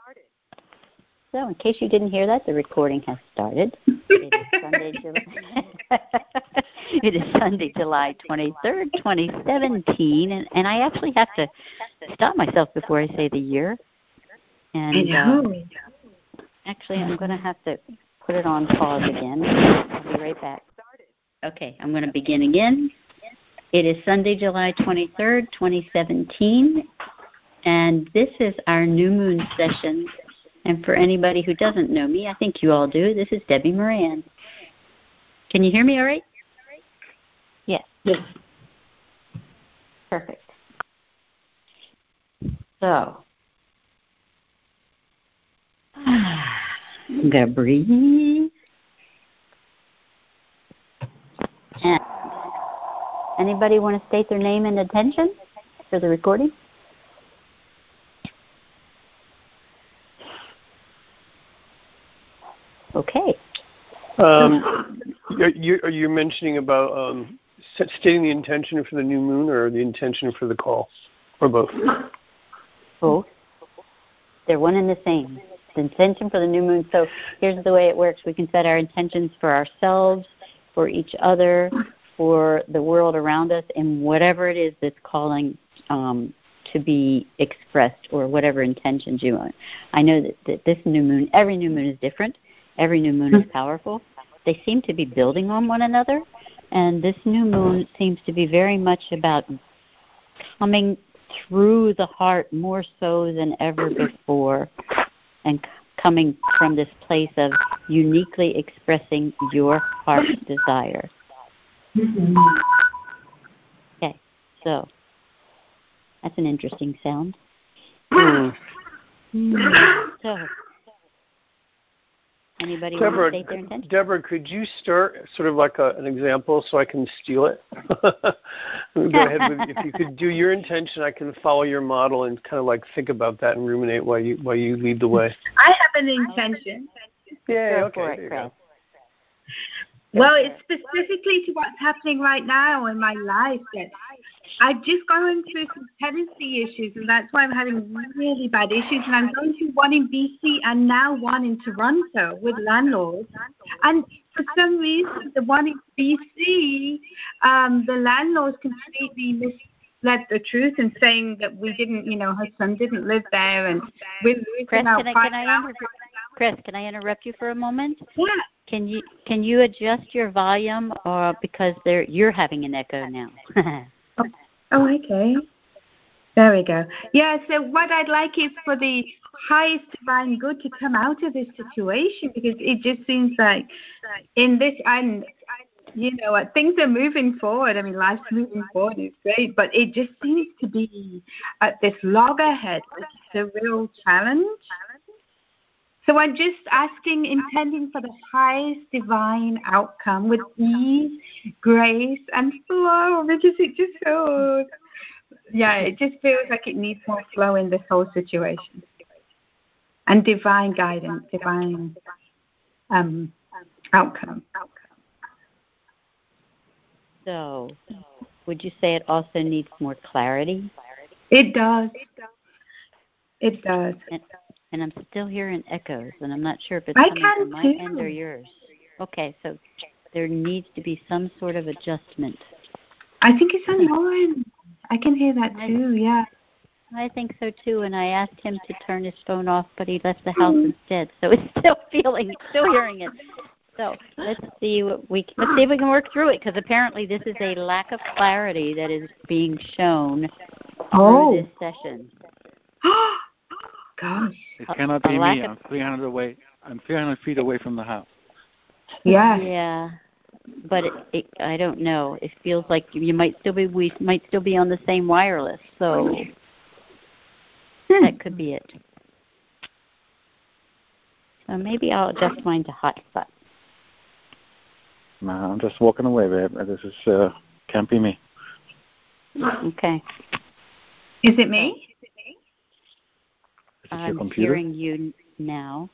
So, in case you didn't hear that, the recording has started. It is Sunday, July 23rd, 2017, and I actually have to stop myself before I say the year. And actually, I'm going to have to put it on pause again. I'll be right back. Okay, I'm going to begin again. It is Sunday, July 23rd, 2017, and this is our new moon session. And for anybody who doesn't know me, I think you all do, this is Debbie Moran. Can you hear me all right? Yes. Yes. Perfect. So, I'm going to breathe. And anybody want to state their name and intention for the recording? Okay. Are you mentioning about stating the intention for the new moon or the intention for the call, or both? Both. They're one and the same. The intention for the new moon. So here's the way it works. We can set our intentions for ourselves, for each other, for the world around us, and whatever it is that's calling to be expressed, or whatever intentions you want. I know that this new moon, every new moon is different. Every new moon is powerful. They seem to be building on one another, and this new moon seems to be very much about coming through the heart more so than ever before, and coming from this place of uniquely expressing your heart's desire. Okay, so that's an interesting sound. So, anybody want to state their intention? Deborah, could you start sort of like an example so I can steal it? Go ahead if you could do your intention, I can follow your model and kind of like think about that and ruminate while you lead the way. I have an intention. Yeah, okay. There you go. Well, it's specifically to what's happening right now in my life. That I've just gone through some tenancy issues, and that's why I'm having really bad issues. And I'm going through one in BC and now one in Toronto with landlords. And for some reason, the one in BC, the landlords completely misled the truth in saying that we didn't, her son didn't live there, and we're losing our Chris, can I interrupt you for a moment? Yeah. Can you adjust your volume, or because you're having an echo now? Oh, okay. There we go. Yeah, so what I'd like is for the highest divine good to come out of this situation, because it just seems like in this, things are moving forward. I mean, life's moving forward. It's great, but it just seems to be at this loggerhead, which is a real challenge. So I'm just intending for the highest divine outcome with ease, grace, and flow, because it just feels, it just feels like it needs more flow in this whole situation. And divine guidance, divine outcome. So, would you say it also needs more clarity? It does. It does. And I'm still hearing echoes, and I'm not sure if it's coming from my end or yours. Okay, so there needs to be some sort of adjustment. I think it's on your end. I can hear that too, yeah. I think so too, and I asked him to turn his phone off, but he left the house instead, so it's still hearing it. So let's see if we can work through it, because apparently this is a lack of clarity that is being shown through this session. Gosh. It cannot be me. I'm 300 feet away from the house. Yeah. Yeah. But I don't know. It feels like we might still be on the same wireless, so that could be it. So maybe I'll adjust mine to hotspot. No, I'm just walking away, babe. This is can't be me. Okay. Is it me? I'm hearing you now.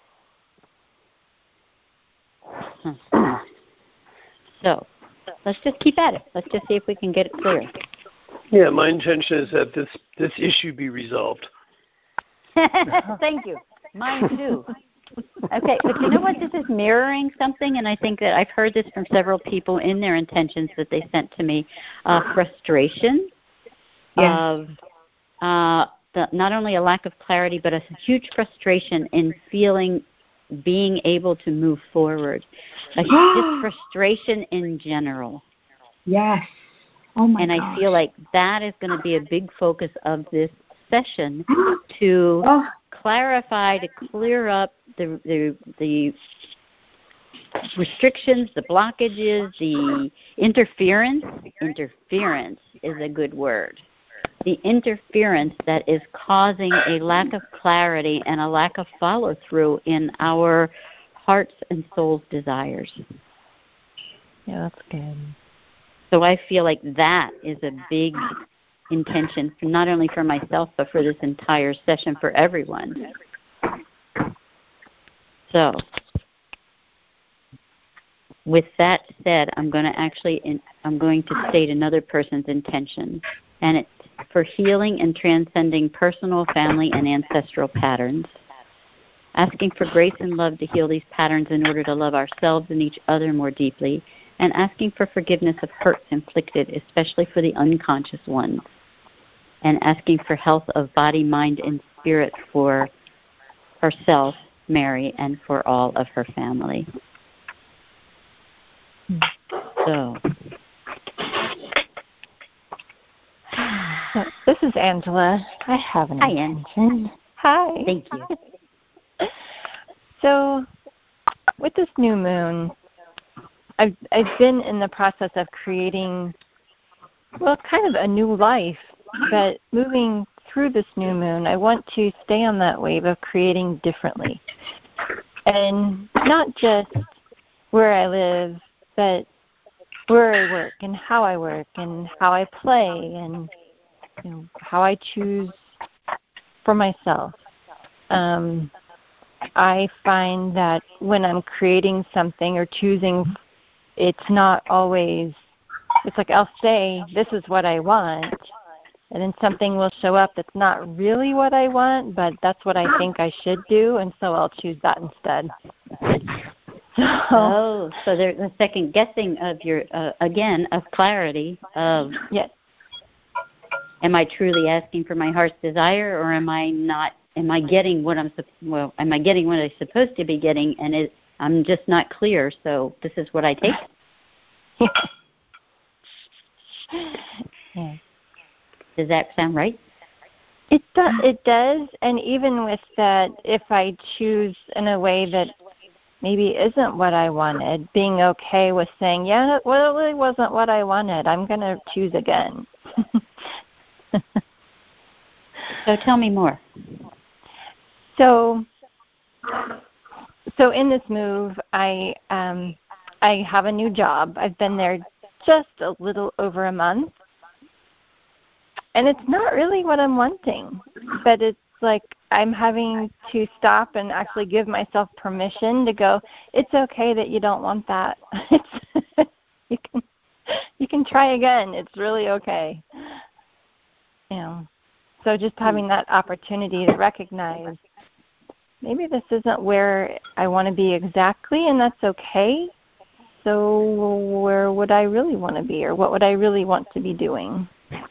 So let's just keep at it. Let's just see if we can get it clear. Yeah, my intention is that this issue be resolved. Thank you. Mine too. Okay, but you know what? This is mirroring something, and I think that I've heard this from several people in their intentions that they sent to me. Frustration of not only a lack of clarity, but a huge frustration in being able to move forward. Just frustration in general. Yes. Oh my gosh. I feel like that is going to be a big focus of this session to clarify, to clear up the restrictions, the blockages, the interference. Interference is a good word. The interference that is causing a lack of clarity and a lack of follow-through in our hearts and souls' desires. Yeah, that's good. So I feel like that is a big intention, not only for myself, but for this entire session for everyone. So with that said, I'm going to state another person's intention, and it's for healing and transcending personal, family, and ancestral patterns, asking for grace and love to heal these patterns in order to love ourselves and each other more deeply, and asking for forgiveness of hurts inflicted, especially for the unconscious ones, and asking for health of body, mind, and spirit for herself, Mary, and for all of her family. So this is Angela. I have an intention. Hi. Thank you. So with this new moon, I've been in the process of creating, kind of a new life, but moving through this new moon, I want to stay on that wave of creating differently. And not just where I live, but where I work and how I play and how I choose for myself. I find that when I'm creating something or choosing, it's not always, it's like I'll say, this is what I want, and then something will show up that's not really what I want, but that's what I think I should do, and so I'll choose that instead. So there's a second guessing of your, again, of clarity of, yes. Am I truly asking for my heart's desire, or am I not? Am I getting what am I getting what I'm supposed to be getting, and I'm just not clear? So this is what I take. Yeah. Does that sound right? It does, and even with that, if I choose in a way that maybe isn't what I wanted, being okay with saying, yeah, well, it really wasn't what I wanted. I'm going to choose again. So tell me more. So in this move, I have a new job. I've been there just a little over a month, and it's not really what I'm wanting. But it's like I'm having to stop and actually give myself permission to go. It's okay that you don't want that. You can try again. It's really okay. So just having that opportunity to recognize maybe this isn't where I want to be exactly, and that's okay. So where would I really want to be, or what would I really want to be doing?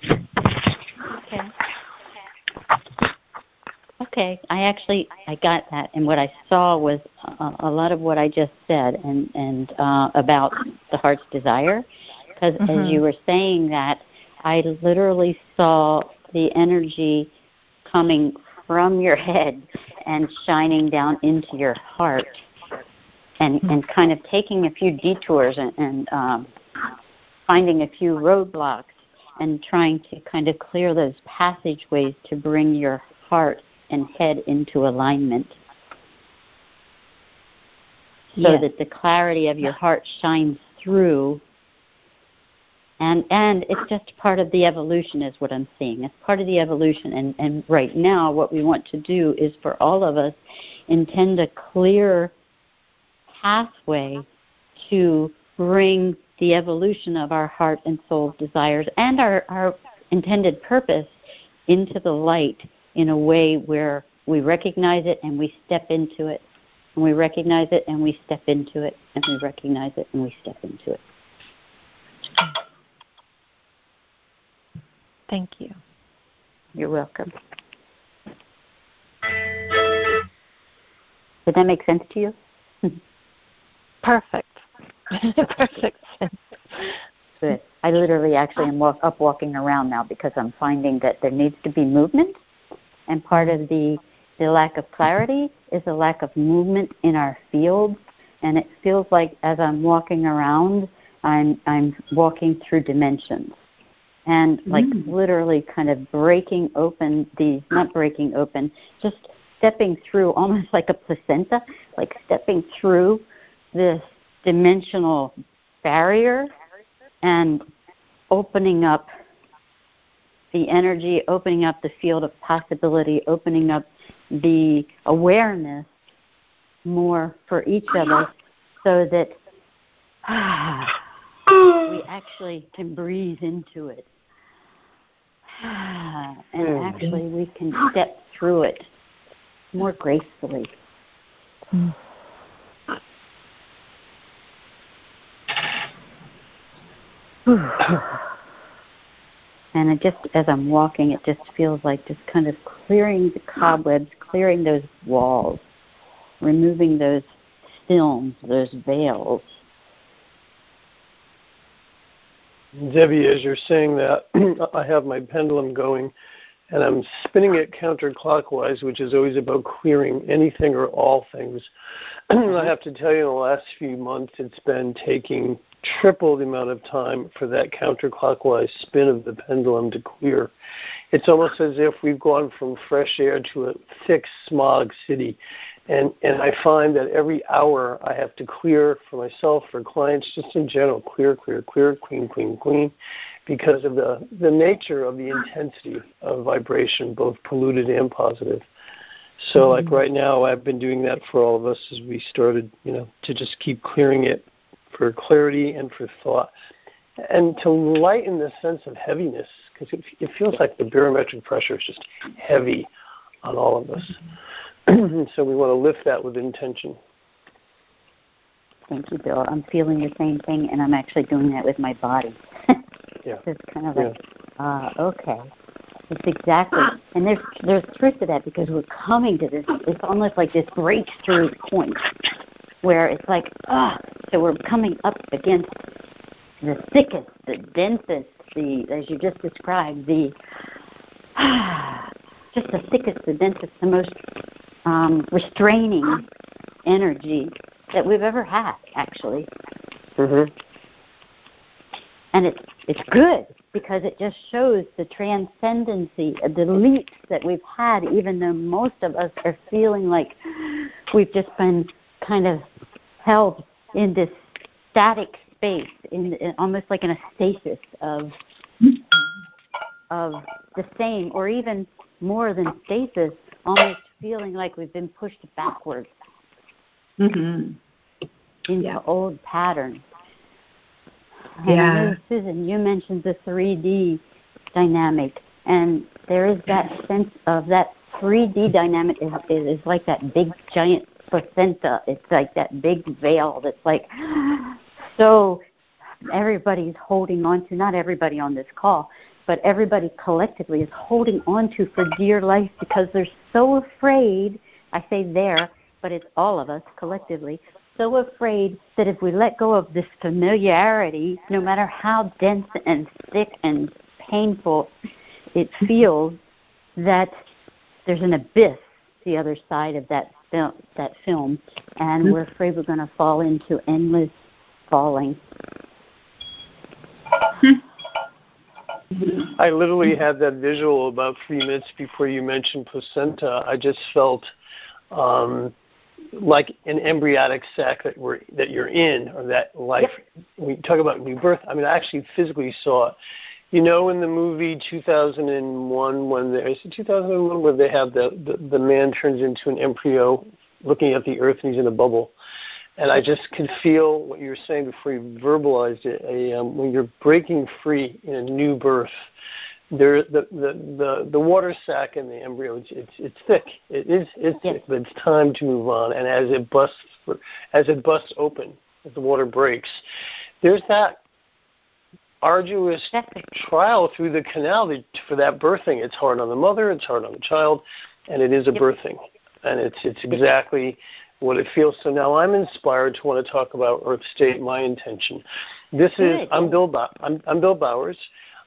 Okay. I got that, and what I saw was a lot of what I just said, and about the heart's desire, because as you were saying that, I literally saw the energy coming from your head and shining down into your heart, and kind of taking a few detours and finding a few roadblocks and trying to kind of clear those passageways to bring your heart and head into alignment, so that the clarity of your heart shines through. And it's just part of the evolution is what I'm seeing. It's part of the evolution. And right now what we want to do is for all of us intend a clear pathway to bring the evolution of our heart and soul desires and our intended purpose into the light in a way where we recognize it and we step into it. And we recognize it and we step into it. And we recognize it and we step into it. Thank you. You're welcome. Did that make sense to you? Perfect. Perfect sense. Good. I literally actually am walking around now because I'm finding that there needs to be movement, and part of the lack of clarity is a lack of movement in our fields, and it feels like as I'm walking around, I'm walking through dimensions, and like literally kind of breaking open not breaking open, just stepping through almost like a placenta, like stepping through this dimensional barrier and opening up the energy, opening up the field of possibility, opening up the awareness more for each of us so that we actually can breathe into it. And actually we can step through it more gracefully. And it just, as I'm walking, it just feels like just kind of clearing the cobwebs, clearing those walls, removing those films, those veils. Debbie, as you're saying that, I have my pendulum going, and I'm spinning it counterclockwise, which is always about clearing anything or all things. I have to tell you, in the last few months, it's been taking triple the amount of time for that counterclockwise spin of the pendulum to clear. It's almost as if we've gone from fresh air to a thick smog city. And I find that every hour I have to clear for myself, for clients, just in general, clear, clean, because of the nature of the intensity of vibration, both polluted and positive. So like right now, I've been doing that for all of us as we started, to just keep clearing it for clarity and for thought, and to lighten the sense of heaviness, because it feels like the barometric pressure is just heavy on all of us. So we want to lift that with intention. Thank you, Bill. I'm feeling the same thing, and I'm actually doing that with my body. Yeah. It's kind of like, okay. It's exactly, and there's truth to that, because we're coming to this, it's almost like this breakthrough point where it's like, so we're coming up against the thickest, the densest, as you just described, just the thickest, the densest, the most restraining energy that we've ever had, actually. And it's good, because it just shows the transcendency, the leaps that we've had, even though most of us are feeling like we've just been kind of held in this static space, in almost like in a stasis of the same, or even more than stasis, almost feeling like we've been pushed backwards into old patterns. And I know, Susan, you mentioned the 3D dynamic, and there is that sense of that 3D dynamic is like that big giant placenta. It's like that big veil that's like, so everybody's holding on to, not everybody on this call, but everybody collectively is holding on to for dear life, because they're so afraid. I say there, but it's all of us collectively, so afraid that if we let go of this familiarity, no matter how dense and thick and painful it feels, that there's an abyss the other side of that film, and we're afraid we're going to fall into endless falling. I literally had that visual about 3 minutes before you mentioned placenta. I just felt like an embryonic sac that you're in, or that life. Yep. When you talk about new birth, I mean, I actually physically saw it. In the movie 2001, where they have the man turns into an embryo looking at the earth and he's in a bubble. And I just could feel what you were saying before you verbalized it. When you're breaking free in a new birth, the water sac in the embryo, it's thick. It's thick, but it's time to move on. And as it busts open, as the water breaks, there's that arduous trial through the canal for that birthing. It's hard on the mother, it's hard on the child, and it is a birthing. And it's exactly what it feels. So now I'm inspired to want to talk about Earth State, my intention. I'm Bill Bowers.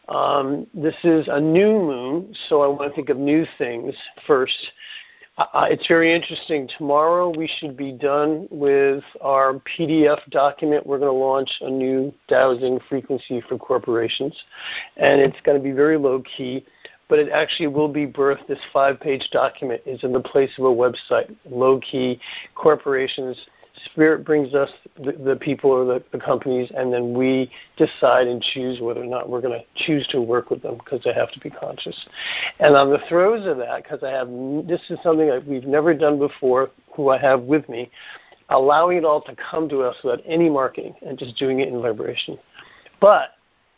This is a new moon, so I want to think of new things first. It's very interesting. Tomorrow we should be done with our PDF document. We're going to launch a new dowsing frequency for corporations, and it's going to be very low-key, but it actually will be birthed. This 5-page document is in the place of a website, low-key, corporations. Spirit brings us the people or the companies, and then we decide and choose whether or not we're going to choose to work with them because they have to be conscious. And on the throes of that, because this is something that we've never done before, who I have with me, allowing it all to come to us without any marketing and just doing it in vibration. But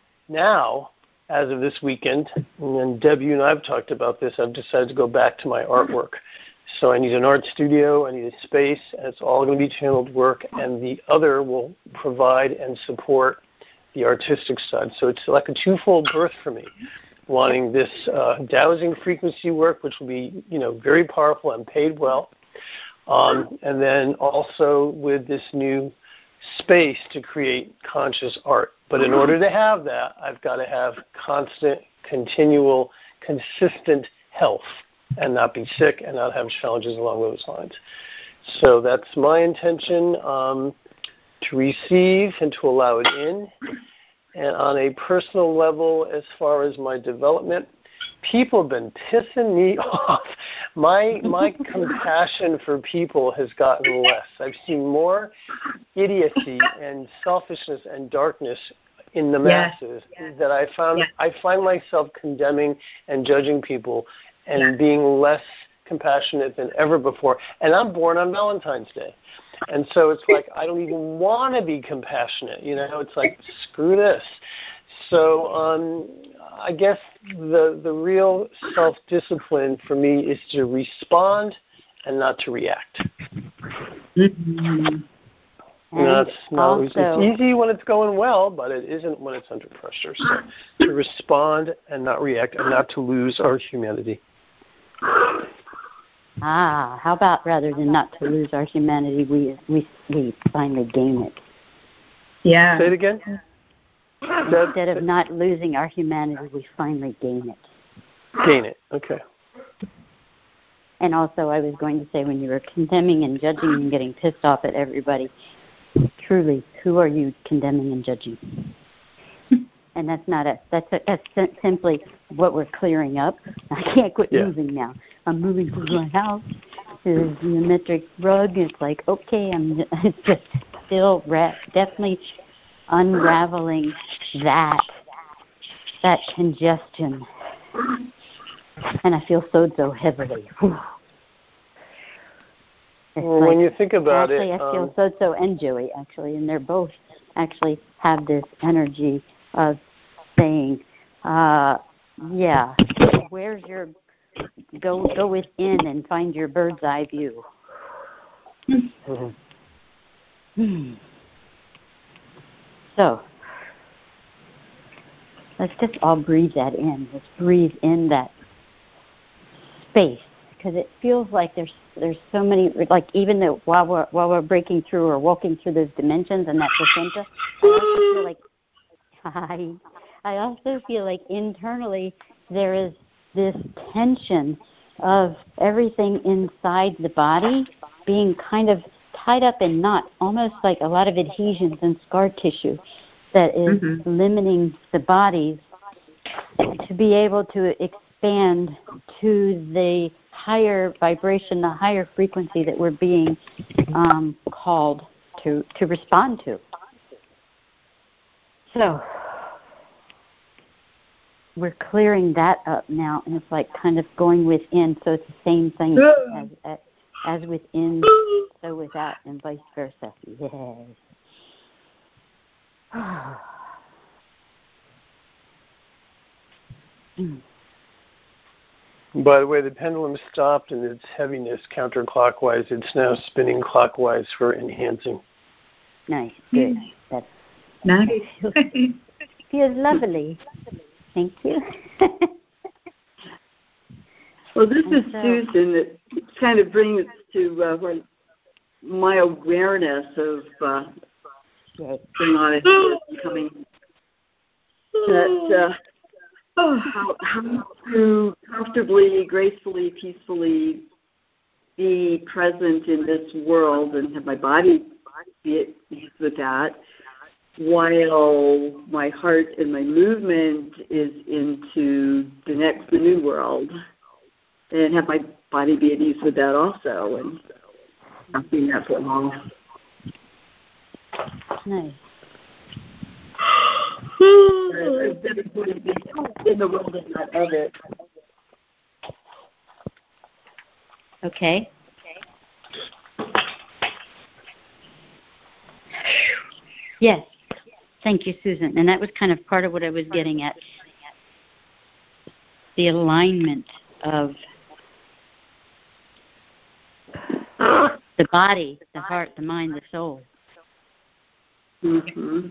now, as of this weekend, and Deb, you and I have talked about this, I've decided to go back to my artwork. So I need an art studio, I need a space, and it's all going to be channeled work, and the other will provide and support the artistic side. So it's like a twofold birth for me, wanting this dowsing frequency work, which will be, very powerful and paid well, and then also with this new space to create conscious art. But in order to have that, I've got to have constant, continual, consistent health, and not be sick and not have challenges along those lines. So that's my intention, to receive and to allow it in. And on a personal level, as far as my development, people have been pissing me off. My compassion for people has gotten less. I've seen more idiocy and selfishness and darkness in the masses that I find myself condemning and judging people and being less compassionate than ever before. And I'm born on Valentine's Day. And so it's like I don't even want to be compassionate. It's like, screw this. So I guess the real self-discipline for me is to respond and not to react. Mm-hmm. It's easy when it's going well, but it isn't when it's under pressure. So to respond and not react and not to lose our humanity. How about rather than not to lose our humanity, we finally gain it? Yeah. Say it again? Instead of not losing our humanity, we finally gain it. Gain it, okay. And also I was going to say, when you were condemning and judging and getting pissed off at everybody, truly, who are you condemning and judging? And that's not us. That's simply what we're clearing up. I can't quit moving now. I'm moving through my house. There's a geometric rug. It's like, okay, it's just still definitely unraveling that congestion. And I feel so heavily. Well, when you think about it, I feel so and Joey actually, and they're both actually have this energy of saying, where's your go within and find your bird's eye view. So let's just all breathe that in. Let's breathe in that space, because it feels like there's so many, like, even though while we're breaking through or walking through those dimensions and that placenta, I also feel like internally there is this tension of everything inside the body being kind of tied up in knots, almost like a lot of adhesions and scar tissue that is limiting the bodies to be able to expand to the higher vibration, the higher frequency that we're being called to respond to. So we're clearing that up now, and it's like kind of going within. So it's the same thing as within, so without, and vice versa. Yes. By the way, the pendulum stopped in its heaviness counterclockwise. It's now spinning clockwise for enhancing. Nice. Good. That's nice. Feels lovely. Thank you. Well, this is Susan. It kind of brings to my awareness of going on is coming. That how to comfortably, gracefully, peacefully be present in this world and have my body be at peace with that, while my heart and my movement is into the new world, and have my body be at ease with that also, and I'm doing that for long. Nice. Everybody be in the world and not of it. Okay. Yes. Thank you, Susan. And that was kind of part of what I was getting at. The alignment of the body, the heart, the mind, the soul. Mm-hmm.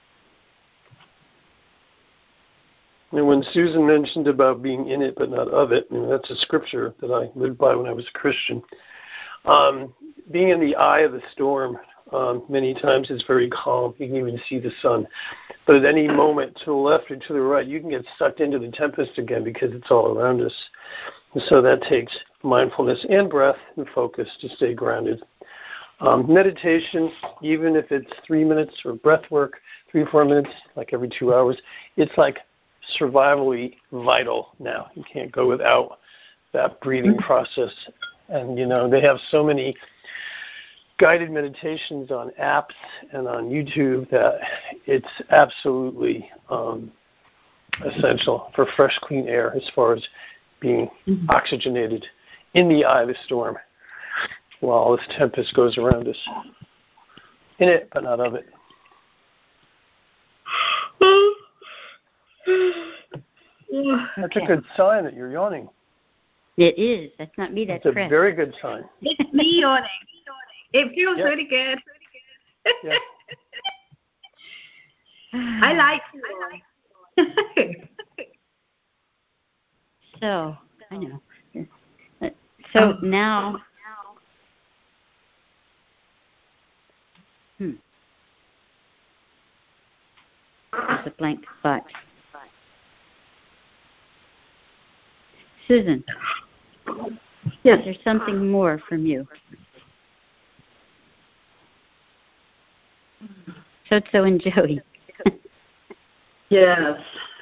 And when Susan mentioned about being in it but not of it, that's a scripture that I lived by when I was a Christian. Being in the eye of the storm, many times it's very calm. You can even see the sun. But at any moment, to the left or to the right, you can get sucked into the tempest again because it's all around us. And so that takes mindfulness and breath and focus to stay grounded. Meditation, even if it's 3 minutes, or breath work, 3 or 4 minutes, like every 2 hours, it's like survivally vital now. You can't go without that breathing process. And, they have so many guided meditations on apps and on YouTube that it's absolutely essential for fresh, clean air as far as being oxygenated in the eye of the storm while this tempest goes around us. In it, but not of it. That's a good sign that you're yawning. It is. That's not me. That's a Chris. Very good sign. It's me yawning. It feels really good. Yeah. I like. So I know. So now. There's a blank spot. Susan. Yes. There's something more from you. So and Joey. Yes.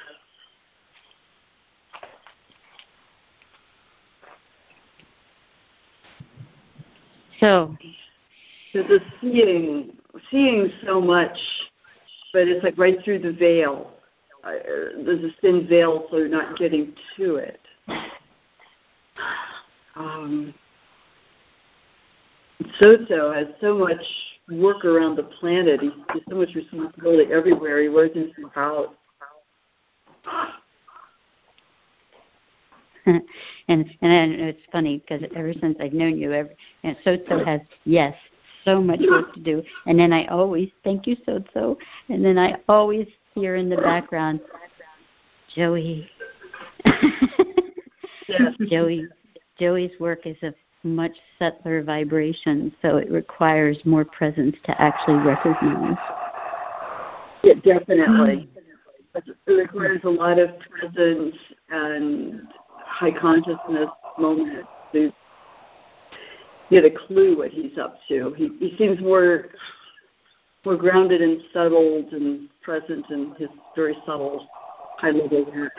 So there's a seeing so much, but it's like right through the veil. There's a thin veil, so you're not getting to it. So has so much work around the planet. He's so much responsibility everywhere. He wears himself out. and it's funny because ever since I've known you, So has so much work to do. And then I always thank you, So. And then I always hear in the background, Joey. Yes. Joey's work is of much subtler vibration, so it requires more presence to actually recognize. Yeah, definitely. It requires a lot of presence and high consciousness moments to get a clue what he's up to. He seems more grounded and settled and present in his very subtle, high-level work.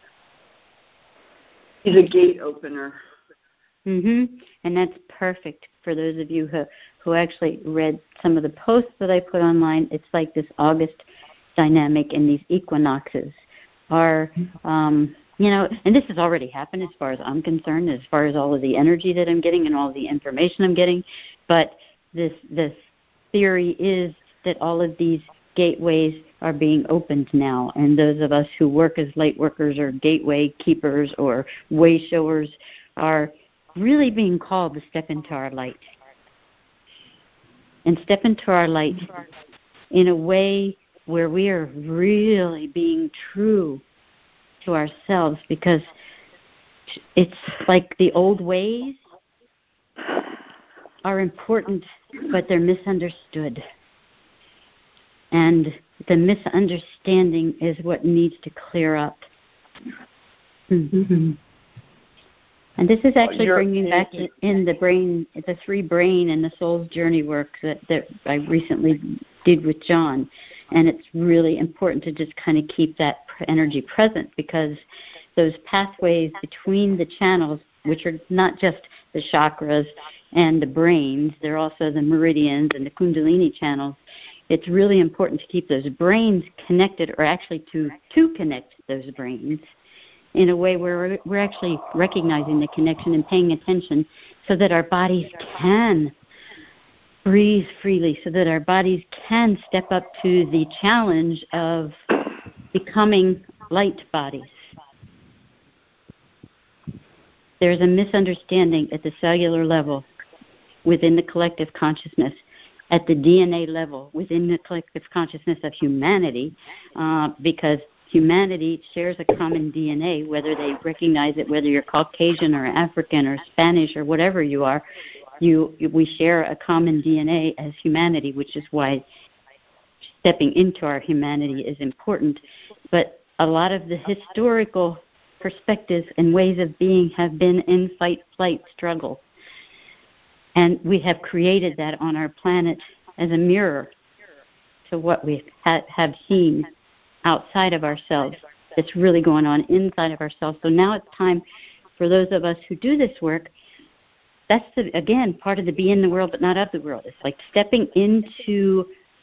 He's a gate opener. And that's perfect for those of you who actually read some of the posts that I put online. It's like this August dynamic and these equinoxes are, and this has already happened as far as I'm concerned, as far as all of the energy that I'm getting and all of the information I'm getting. But this theory is that all of these gateways are being opened now. And those of us who work as light workers or gateway keepers or way showers are really being called to step into our light. And step into our light in a way where we are really being true to ourselves, because it's like the old ways are important, but they're misunderstood. And the misunderstanding is what needs to clear up. Mm-hmm. And this is actually bringing back in the brain, the 3 brain and the soul's journey work that I recently did with John. And it's really important to just kind of keep that energy present, because those pathways between the channels, which are not just the chakras and the brains, they're also the meridians and the kundalini channels. It's really important to keep those brains connected, or actually to connect those brains in a way where we're actually recognizing the connection and paying attention, so that our bodies can breathe freely, so that our bodies can step up to the challenge of becoming light bodies. There's a misunderstanding at the cellular level within the collective consciousness, at the DNA level within the collective consciousness of humanity, because humanity shares a common DNA, whether they recognize it, whether you're Caucasian or African or Spanish or whatever you are, we share a common DNA as humanity, which is why stepping into our humanity is important. But a lot of the historical perspectives and ways of being have been in fight, flight, struggle. And we have created that on our planet as a mirror to what we have seen outside of ourselves that's really going on inside of ourselves. So now it's time for those of us who do this work. That's, again, part of the be in the world but not of the world. It's like stepping into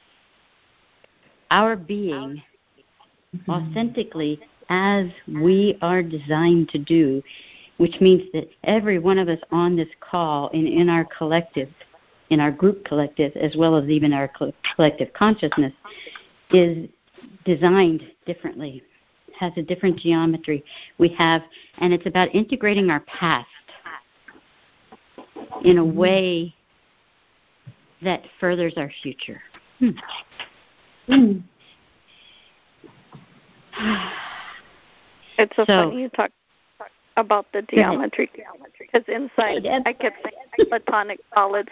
our being authentically as we are designed to do, which means that every one of us on this call and in our collective, in our group collective, as well as even our collective consciousness, is designed differently, has a different geometry. And it's about integrating our past in a way that furthers our future. It's so funny you talk about the geometry, because inside I kept saying platonic solids.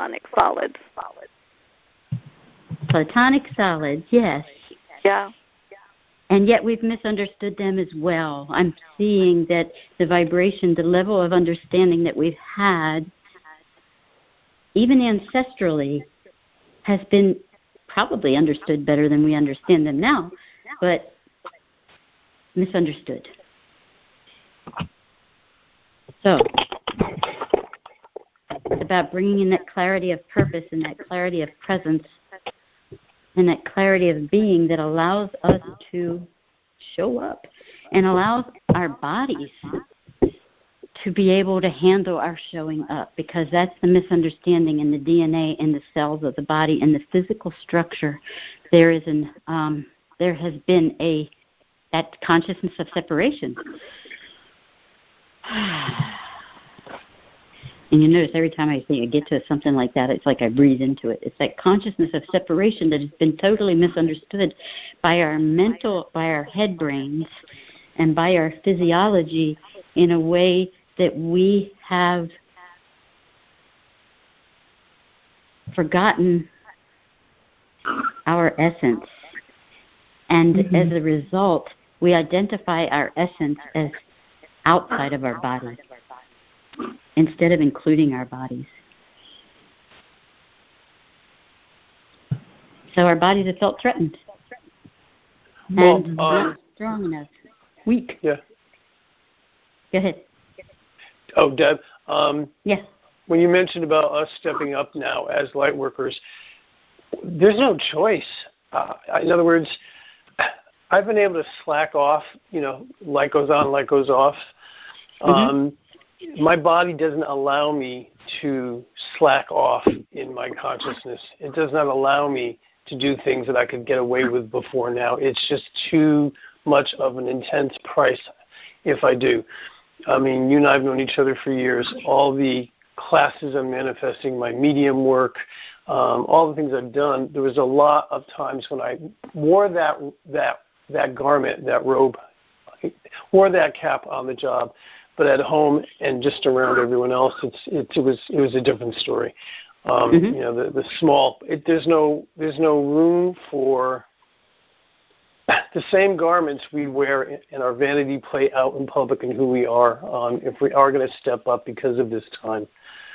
Platonic solids, yes. Yeah. And yet we've misunderstood them as well. I'm seeing that the vibration, the level of understanding that we've had, even ancestrally, has been probably understood better than we understand them now, but misunderstood. So it's about bringing in that clarity of purpose and that clarity of presence and that clarity of being that allows us to show up and allows our bodies to be able to handle our showing up, because that's the misunderstanding in the DNA and the cells of the body and the physical structure. There has been that consciousness of separation. And you notice every time I get to something like that, it's like I breathe into it. It's that consciousness of separation that has been totally misunderstood by our head brains and by our physiology in a way that we have forgotten our essence. And as a result, we identify our essence as outside of our bodies instead of including our bodies. So our bodies have felt threatened and not strong enough, weak. Yeah. Go ahead. Oh, Deb. Yes. When you mentioned about us stepping up now as light workers, there's no choice. In other words, I've been able to slack off, light goes on, light goes off. My body doesn't allow me to slack off in my consciousness. It does not allow me to do things that I could get away with before now. It's just too much of an intense price if I do. I mean, you and I have known each other for years. All the classes I'm manifesting, my medium work, all the things I've done, there was a lot of times when I wore that garment, that robe, wore that cap on the job, but at home and just around everyone else, it was a different story. You know, the small. There's no room for the same garments we wear in our vanity play out in public and who we are. If we are going to step up because of this time,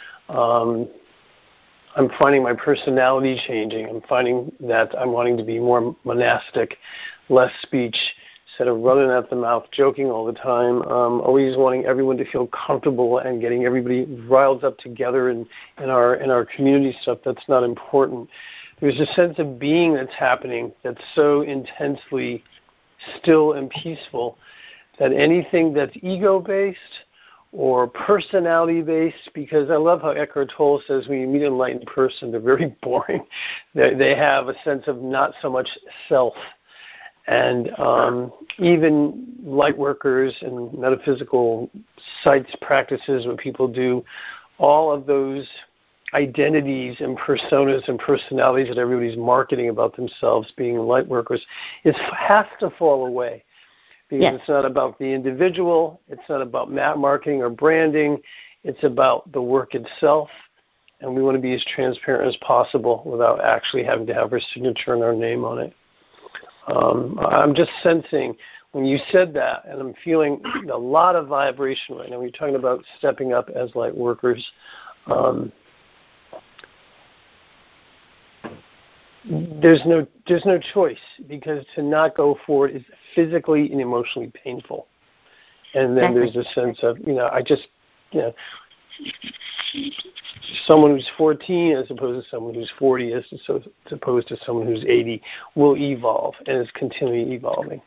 I'm finding my personality changing. I'm finding that I'm wanting to be more monastic, less speech, instead of running at the mouth, joking all the time, always wanting everyone to feel comfortable and getting everybody riled up together in our community stuff. That's not important. There's a sense of being that's happening that's so intensely still and peaceful that anything that's ego-based or personality-based, because I love how Eckhart Tolle says when you meet an enlightened person, they're very boring. They have a sense of not so much self. And even light workers and metaphysical sites, practices, what people do, all of those identities and personas and personalities that everybody's marketing about themselves being light workers, it has to fall away. Because It's not about the individual, it's not about marketing or branding, it's about the work itself. And we want to be as transparent as possible without actually having to have our signature and our name on it. I'm just sensing when you said that, and I'm feeling a lot of vibration right now. You're talking about stepping up as light workers. There's no choice, because to not go forward is physically and emotionally painful. And then there's a sense of, someone who's 14 as opposed to someone who's 40 as opposed to someone who's 80 will evolve and is continually evolving.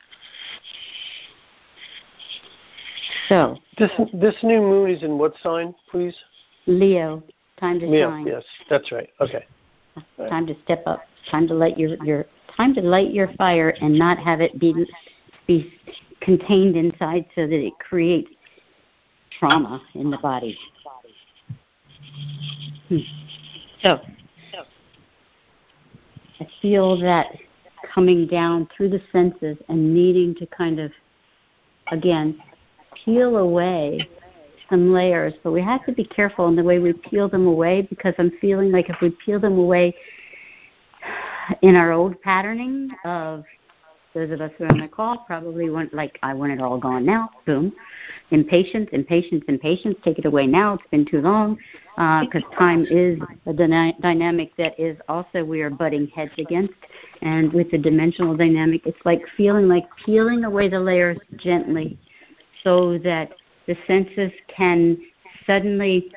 So this new moon is in what sign, please? Leo. Time to Leo, shine. yes, that's right. Okay. Time to step up. Time to light your fire and not have it be contained inside so that it creates trauma in the body. So I feel that coming down through the senses and needing to kind of, again, peel away some layers, but we have to be careful in the way we peel them away, because I'm feeling like if we peel them away in our old patterning of those of us who are on the call probably want, like, I want it all gone now, boom. Impatience, take it away now, it's been too long, because time is a dynamic that is also we are butting heads against. And with the dimensional dynamic, it's like feeling like peeling away the layers gently so that the senses can suddenly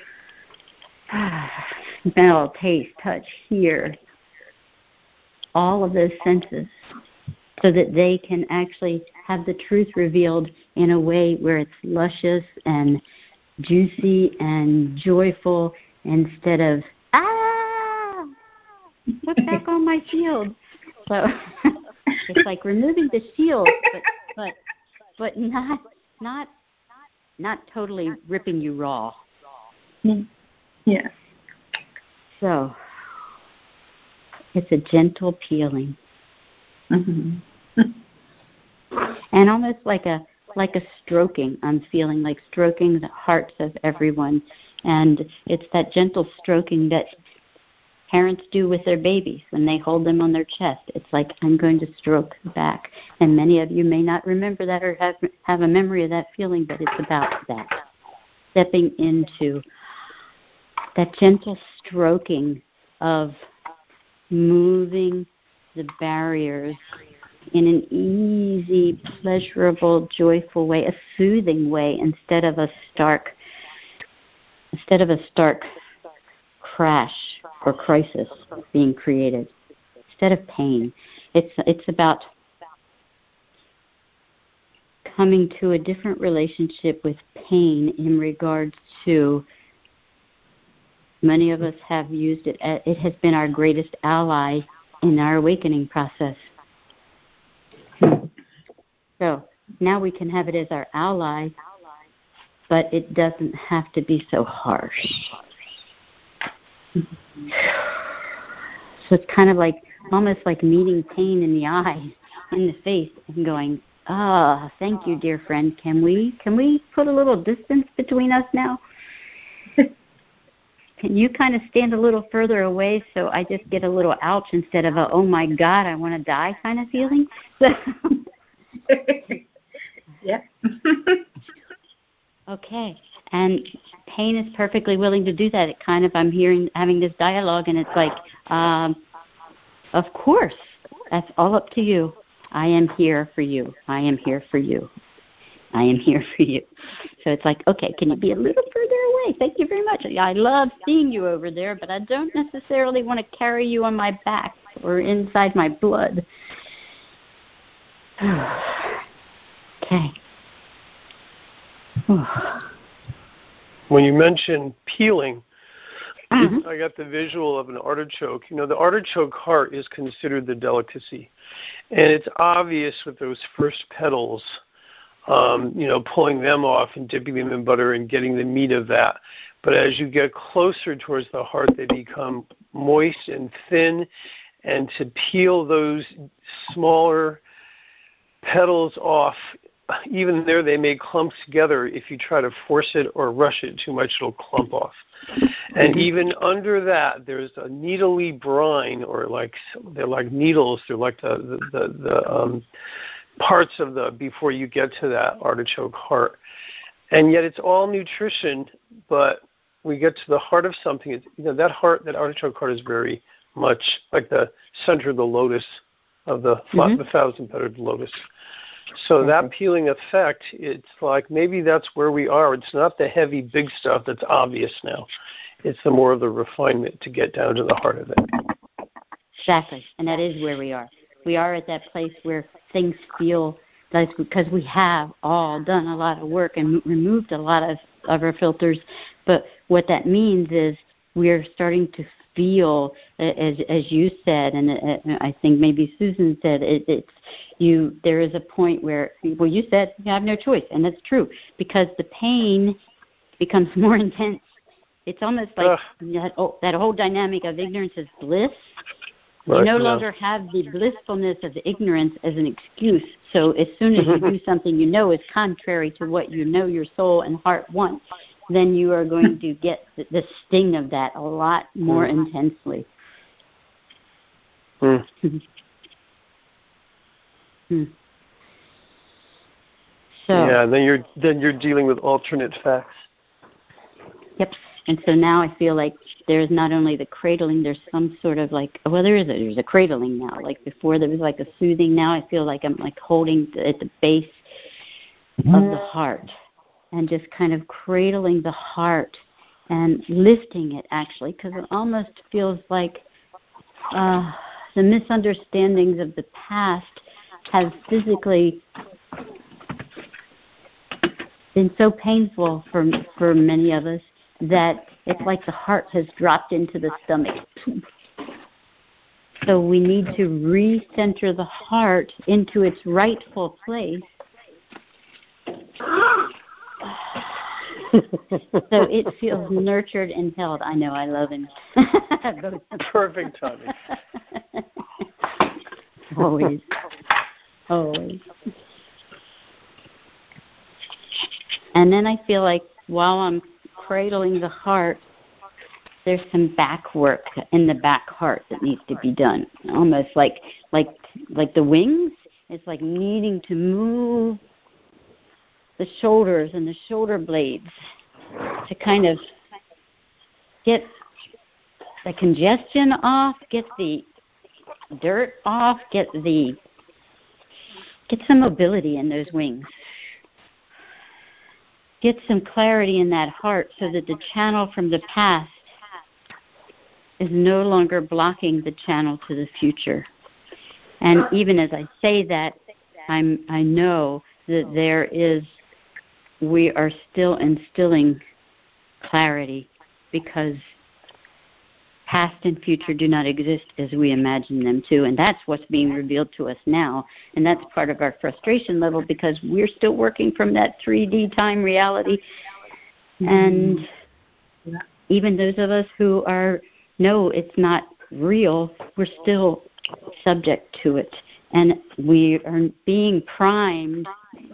smell, taste, touch, hear, all of those senses, so that they can actually have the truth revealed in a way where it's luscious and juicy and joyful, instead of, put back on my shield. So it's like removing the shield, but not totally ripping you raw. Yeah. So it's a gentle peeling. Mm-hmm. And almost like a stroking. I'm feeling like stroking the hearts of everyone. And it's that gentle stroking that parents do with their babies when they hold them on their chest. It's like, I'm going to stroke back. And many of you may not remember that or have a memory of that feeling, but it's about that. Stepping into that gentle stroking of moving the barriers in an easy, pleasurable, joyful way, a soothing way, instead of a stark crash or crisis being created. Instead of pain, it's about coming to a different relationship with pain in regards to, many of us have used it. It has been our greatest ally in our awakening process. So now we can have it as our ally, but it doesn't have to be so harsh. So it's kind of like, almost like meeting pain in the eye, in the face, and going, thank you, dear friend. Can we put a little distance between us now? Can you kind of stand a little further away so I just get a little ouch instead of a, oh my God, I want to die kind of feeling? Yeah. Okay. And pain is perfectly willing to do that. It kind of, I'm having this dialogue, and it's like, of course, that's all up to you. I am here for you. I am here for you. I am here for you. So it's like, okay, can you be a little further away? Thank you very much. I love seeing you over there, but I don't necessarily want to carry you on my back or inside my blood. Okay. When you mention peeling, I got the visual of an artichoke. You know, the artichoke heart is considered the delicacy. And it's obvious with those first petals, pulling them off and dipping them in butter and getting the meat of that. But as you get closer towards the heart, they become moist and thin. And to peel those smaller petals off, even there they make clumps together. If you try to force it or rush it too much, it'll clump off. And even under that, there's a needly brine, or they're like needles. They're like the parts of before you get to that artichoke heart. And yet it's all nutrition, but we get to the heart of something. That artichoke heart is very much like the center of the lotus, of the thousand-petaled lotus. So that peeling effect, it's like maybe that's where we are. It's not the heavy, big stuff that's obvious now. It's the more of the refinement to get down to the heart of it. Exactly, and that is where we are. We are at that place where things feel like, because we have all done a lot of work and removed a lot of our filters, but what that means is we're starting to feel, as you said, and I think maybe Susan said, there is a point where, well, you said you have no choice, and that's true, because the pain becomes more intense. It's almost like that whole dynamic of ignorance is bliss. Right, you no longer have the blissfulness of the ignorance as an excuse. So as soon as you do something you know is contrary to what you know your soul and heart want, then you are going to get the sting of that a lot more intensely. So yeah, then you're dealing with alternate facts. Yep. And so now I feel like there's not only the cradling, there's some sort of like, well, there's a cradling now. Like before there was like a soothing. Now I feel like I'm like holding at the base of the heart and just kind of cradling the heart and lifting it, actually, because it almost feels like the misunderstandings of the past have physically been so painful for many of us that it's like the heart has dropped into the stomach. So we need to recenter the heart into its rightful place so it feels nurtured and held. I know, I love him. Perfect timing. Always. And then I feel like while I'm cradling the heart, there's some back work in the back heart that needs to be done. Almost like the wings. It's like needing to move the shoulders and the shoulder blades to kind of get the congestion off, get the dirt off, get some mobility in those wings. Get some clarity in that heart so that the channel from the past is no longer blocking the channel to the future. And even as I say that, I know that we are still instilling clarity, because past and future do not exist as we imagine them to, and that's what's being revealed to us now. And that's part of our frustration level because we're still working from that 3D time reality. And even those of us who know it's not real, we're still subject to it. And we are being primed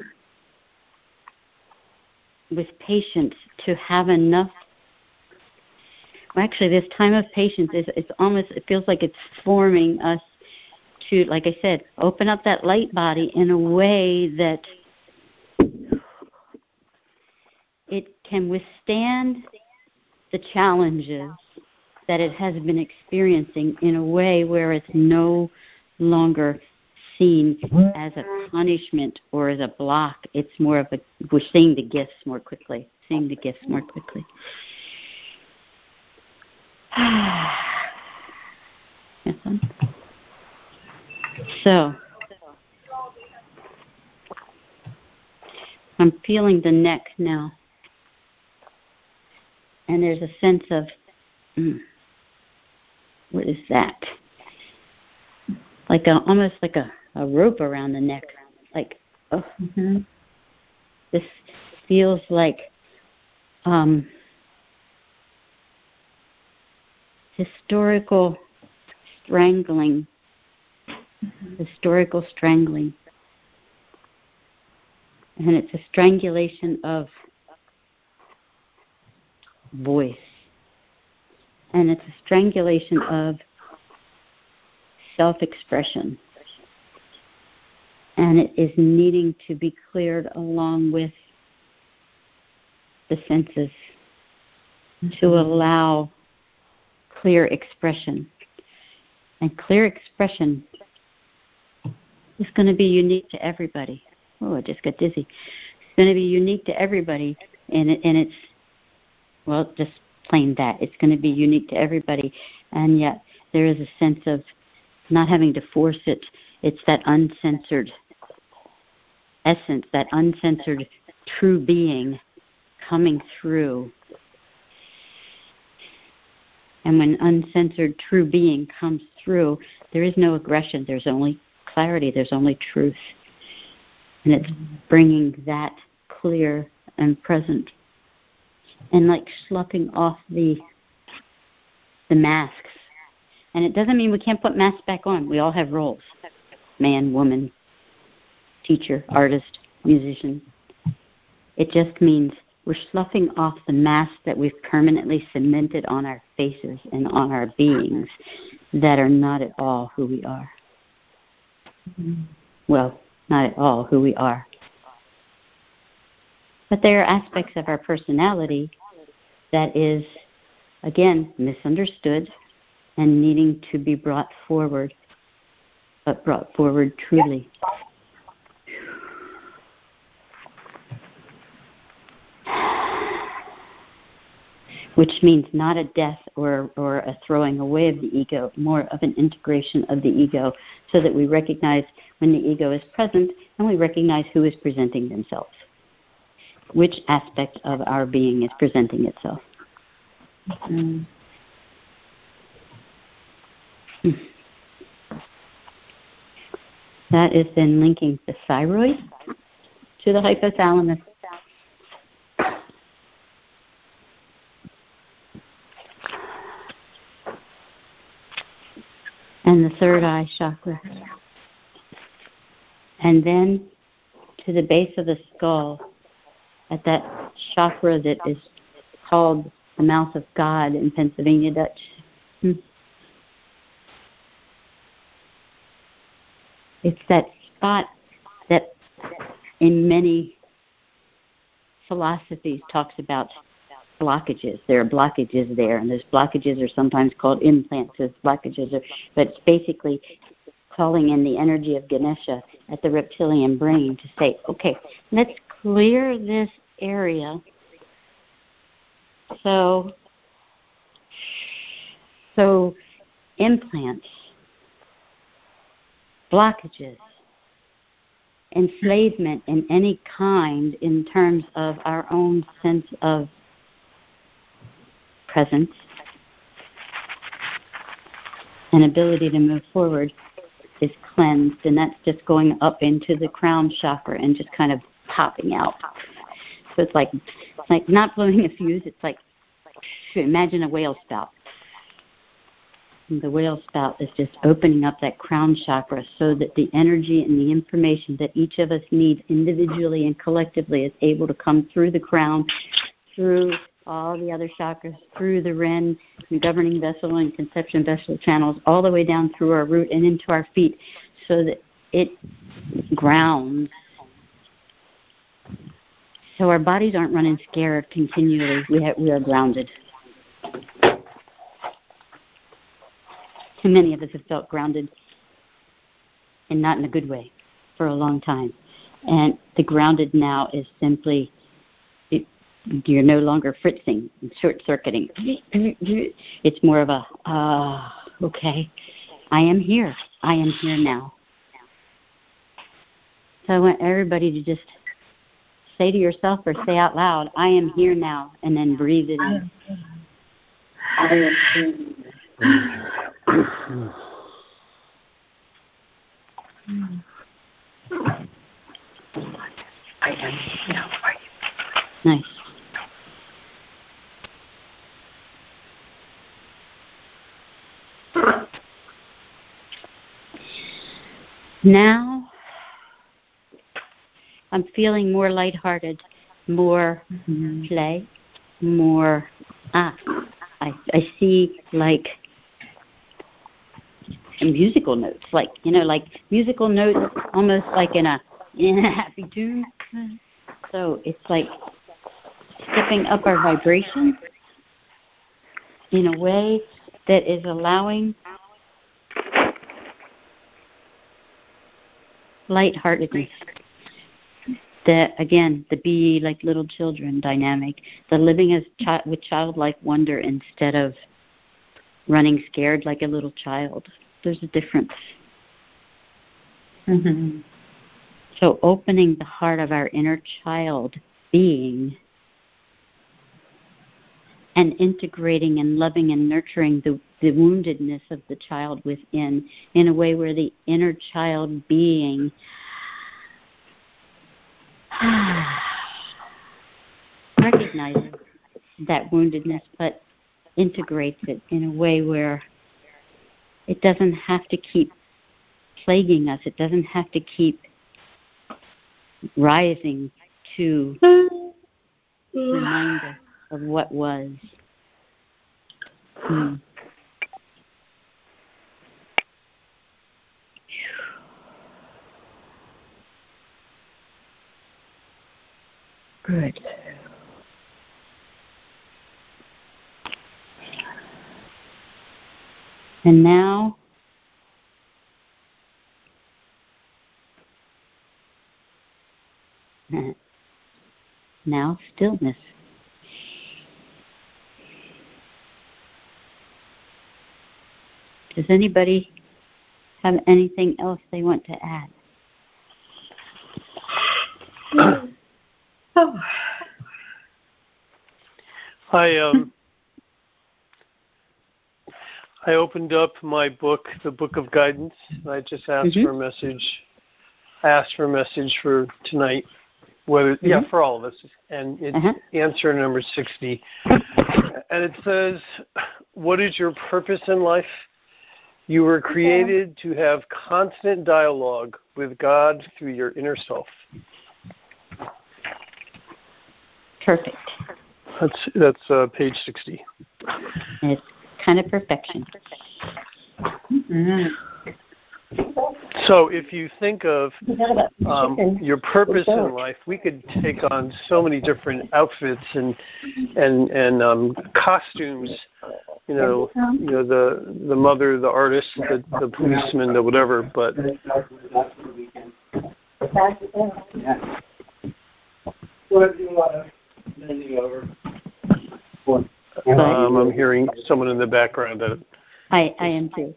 with patience to have enough. Well, actually, this time of patience it feels like it's forming us to, like I said, open up that light body in a way that it can withstand the challenges that it has been experiencing in a way where it's no longer seen as a punishment or as a block. It's more of we're seeing the gifts more quickly. Yes, son? So, I'm feeling the neck now. And there's a sense of, what is that? Almost like a rope around the neck. This feels like historical strangling. And it's a strangulation of voice. And it's a strangulation of self-expression. And it is needing to be cleared along with the senses to allow clear expression. And clear expression is going to be unique to everybody. Oh, I just got dizzy. It's going to be unique to everybody, and it's, well, just plain that. It's going to be unique to everybody, and yet there is a sense of not having to force it. It's that uncensored essence, that uncensored true being coming through. And when uncensored true being comes through, there is no aggression. There's only clarity. There's only truth. And it's bringing that clear and present. And like sloughing off the masks. And it doesn't mean we can't put masks back on. We all have roles. Man, woman, teacher, artist, musician. It just means we're sloughing off the masks that we've permanently cemented on our faces and on our beings that are not at all who we are. Well, not at all who we are. But there are aspects of our personality that is, again, misunderstood and needing to be brought forward, but brought forward truly. Which means not a death or a throwing away of the ego, more of an integration of the ego, so that we recognize when the ego is present and we recognize who is presenting themselves. Which aspect of our being is presenting itself. That is then linking the thyroid to the hypothalamus. And the third eye chakra. And then to the base of the skull, at that chakra that is called the mouth of God in Pennsylvania Dutch. It's that spot that in many philosophies talks about blockages. There are blockages there, and those blockages are sometimes called implants. Those blockages are, but it's basically calling in the energy of Ganesha at the reptilian brain to say, okay, let's clear this area so implants, blockages, enslavement in any kind in terms of our own sense of presence and ability to move forward is cleansed, and that's just going up into the crown chakra and just kind of popping out. So it's like not blowing a fuse. It's like, imagine a whale spout. And the whale spout is just opening up that crown chakra so that the energy and the information that each of us needs individually and collectively is able to come through the crown, through all the other chakras, through the Ren, the governing vessel and conception vessel channels, all the way down through our root and into our feet, so that it grounds. So our bodies aren't running scared continually. We are grounded. Too many of us have felt grounded, and not in a good way, for a long time. And the grounded now is simply, you're no longer fritzing and short-circuiting. It's more of a, okay, I am here. I am here now. So I want everybody to just say to yourself or say out loud, I am here now, and then breathe it in. I am here. I am now. Nice. Now I'm feeling more lighthearted, more play, more I see like musical notes, like musical notes, almost like in a happy tune. So it's like stepping up our vibration in a way that is allowing lightheartedness. Again, the be like little children dynamic, the living as with childlike wonder instead of running scared like a little child. There's a difference. Mm-hmm. So opening the heart of our inner child being and integrating and loving and nurturing the woundedness of the child within in a way where the inner child being recognizes that woundedness but integrates it in a way where it doesn't have to keep plaguing us. It doesn't have to keep rising to remind us of what was. Good. And now, stillness. Does anybody have anything else they want to add? I opened up my book, the Book of Guidance, and I just asked for a message. I asked for a message for tonight, for all of us, and it's answer number 60. And it says, what is your purpose in life? You were created to have constant dialogue with God through your inner self. Perfect. That's page 60. It's kind of perfection. So if you think of your purpose in life, we could take on so many different outfits and costumes. The mother, the artist, the policeman, the whatever. But I'm hearing someone in the background. I am too.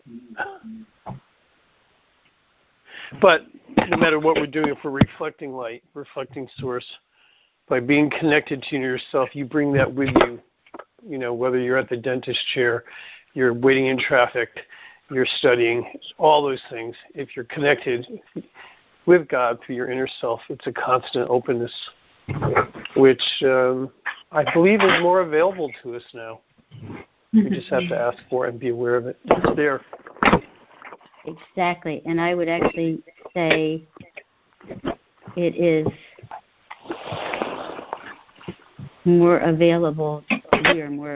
But no matter what we're doing, if we're reflecting light, reflecting source, by being connected to yourself, you bring that with you. Whether you're at the dentist chair, you're waiting in traffic, you're studying, all those things. If you're connected with God through your inner self, it's a constant openness, which I believe is more available to us now. We just have to ask for it and be aware of it. It's there. Exactly. And I would actually say it is more available. We are more.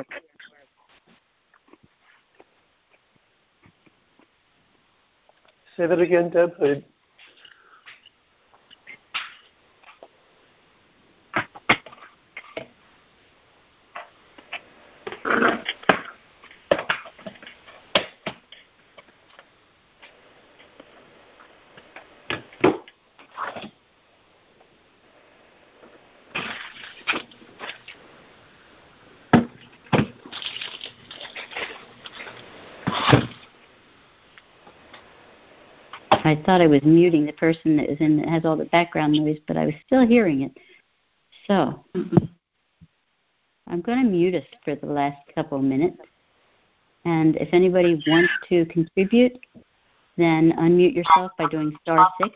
Say that again, Deb. I thought I was muting the person that has all the background noise, but I was still hearing it. So I'm going to mute us for the last couple of minutes. And if anybody wants to contribute, then unmute yourself by doing *6.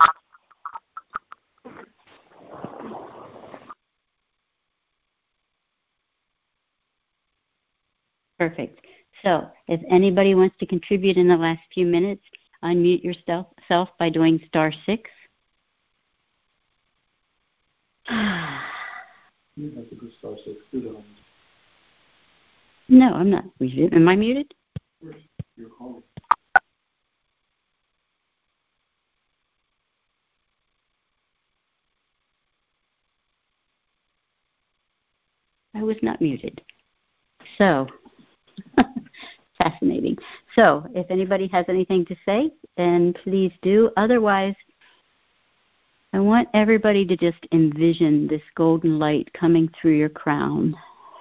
Perfect. So if anybody wants to contribute in the last few minutes, unmute yourself by doing *6. You have to go *6 too. No, I'm not muted. Am I muted? You're calling. I was not muted. So, fascinating. So, if anybody has anything to say, then please do. Otherwise, I want everybody to just envision this golden light coming through your crown,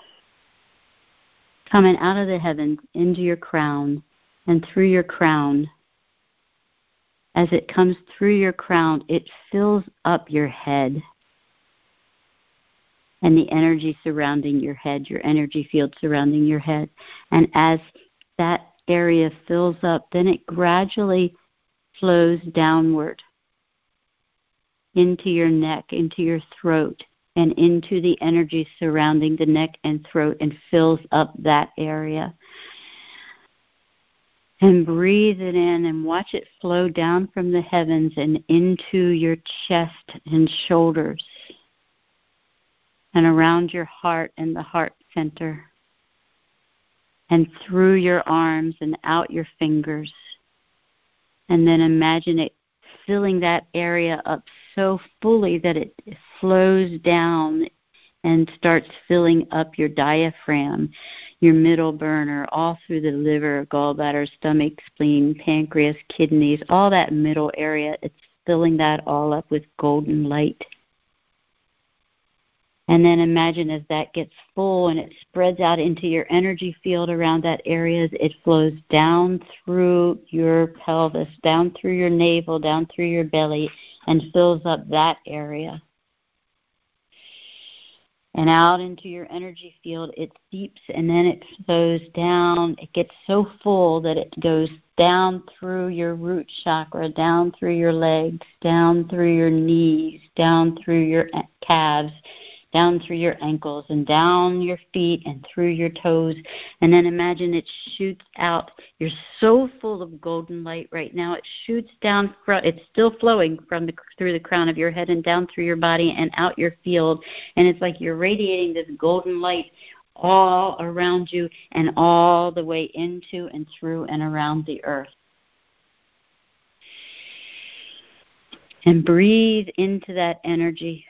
coming out of the heavens into your crown and through your crown. As it comes through your crown, it fills up your head and the energy surrounding your head, your energy field surrounding your head. And as that area fills up, then it gradually flows downward into your neck, into your throat, and into the energy surrounding the neck and throat, and fills up that area. And breathe it in and watch it flow down from the heavens and into your chest and shoulders and around your heart and the heart center and through your arms and out your fingers. And then imagine it filling that area up so fully that it flows down and starts filling up your diaphragm, your middle burner, all through the liver, gallbladder, stomach, spleen, pancreas, kidneys, all that middle area. It's filling that all up with golden light. And then imagine as that gets full and it spreads out into your energy field around that area, it flows down through your pelvis, down through your navel, down through your belly, and fills up that area. And out into your energy field, it seeps and then it flows down. It gets so full that it goes down through your root chakra, down through your legs, down through your knees, down through your calves, down through your ankles, and down your feet and through your toes. And then imagine it shoots out. You're so full of golden light right now. It shoots down. It's still flowing through the crown of your head and down through your body and out your field. And it's like you're radiating this golden light all around you and all the way into and through and around the earth. And breathe into that energy.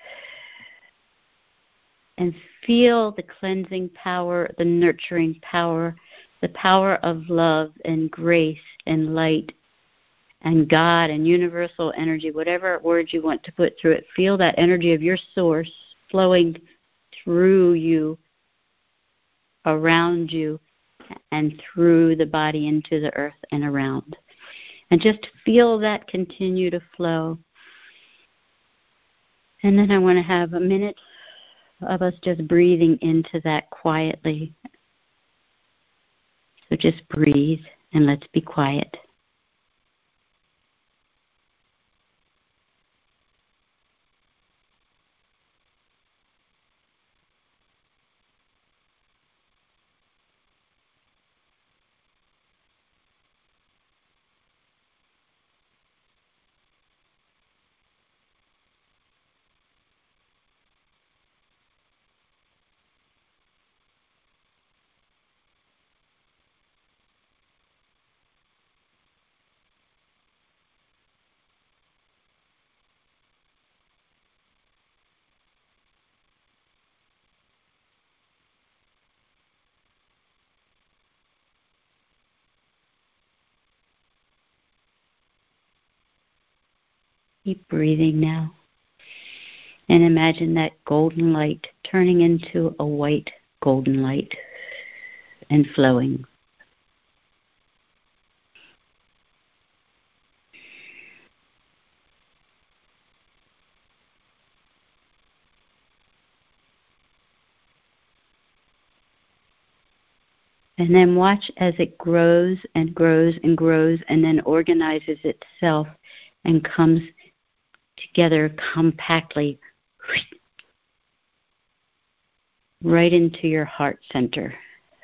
And feel the cleansing power, the nurturing power, the power of love and grace and light and God and universal energy, whatever words you want to put through it. Feel that energy of your source flowing through you, around you, and through the body into the earth and around. And just feel that continue to flow. And then I want to have a minute of us just breathing into that quietly. So just breathe And let's be quiet. Keep breathing now. And imagine that golden light turning into a white golden light and flowing. And then watch as it grows and grows and grows and then organizes itself and comes together compactly right into your heart center.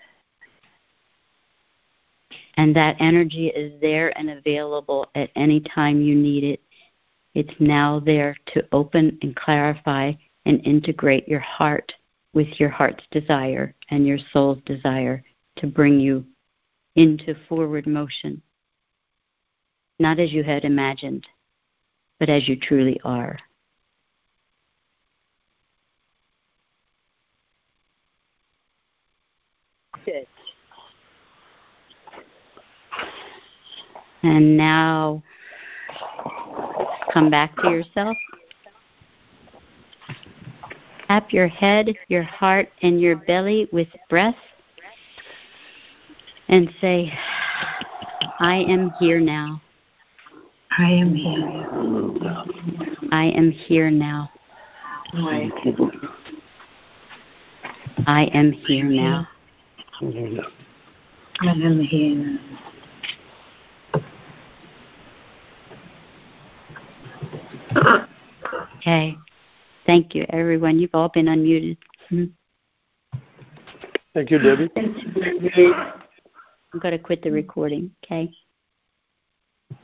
And that energy is there and available at any time you need it. It's now there to open and clarify and integrate your heart with your heart's desire and your soul's desire to bring you into forward motion. Not as you had imagined, but as you truly are. Good. And now come back to yourself. Tap your head, your heart, and your belly with breath and say, I am here now. I am here. I am here now. I am here now. I am here now. Okay. Thank you, everyone. You've all been unmuted. Thank you, Debbie. I'm going to quit the recording, okay?